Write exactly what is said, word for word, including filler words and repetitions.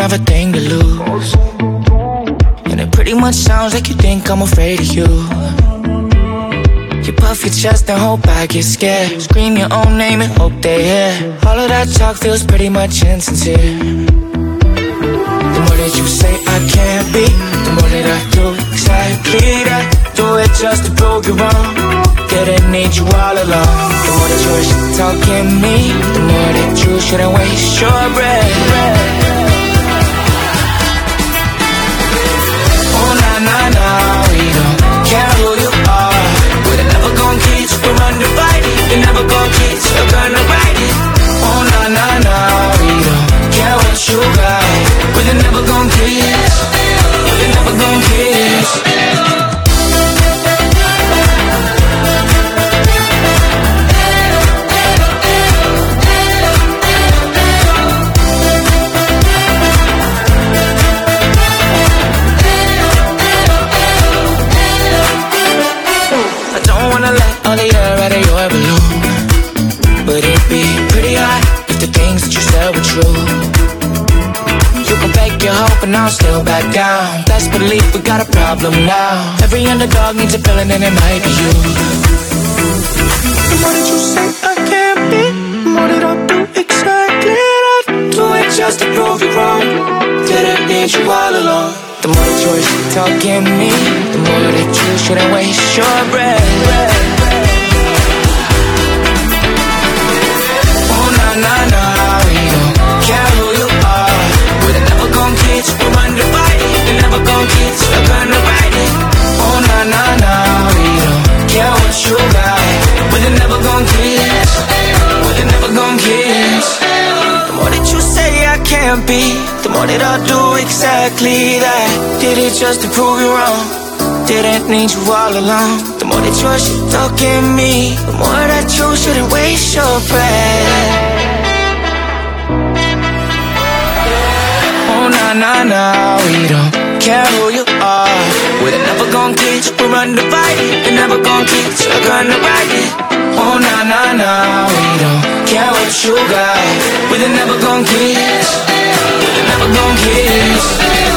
have a thing to lose. And it pretty much sounds like you think I'm afraid of you. You puff your chest and hope I get scared. Scream your own name and hope they hear. All of that talk feels pretty much insincere. The more that you say I can't be, the more that I do exactly that. Do it just to prove you wrong. Didn't need you all along. The more that you're talking me, the more that you shouldn't waste your breath. Oh na na na, we don't care who you are. We're never gonna keep you from undivided. You're never gonna keep you're gonna ride it. Oh na na na, we don't care what you got. We're never gonna kiss. We're never gonna kiss. All the air out of your balloon. But it'd be pretty hot if the things that you said were true. You can fake your hope and I'll still back down. Best believe we got a problem now. Every underdog needs a villain and it might be you. The more that you say I can't be, the more that I'll do exactly that. Do it just to prove you wrong. Didn't need you all along. The more that you're talking me, the more that you shouldn't waste your breath. Nah, nah, we don't care who you are. We're never gonna keep you from undivided. You're never gonna keep you, you're gonna ride it. Oh, nah, nah, nah, we don't care what you got. We're never gonna kiss. We're never gonna kiss. The more that you say I can't be, the more that I'll do exactly that. Did it just to prove you wrong. Didn't need you all along. The more that you're talking me, the more that you shouldn't waste your breath. Oh na na na, we don't care who you are. We're never gonna keep you from undivided. You're never gonna keep you, you're gonna ride it. Oh na na na, we don't care what you got. We're never gonna kiss. We're never gonna kiss.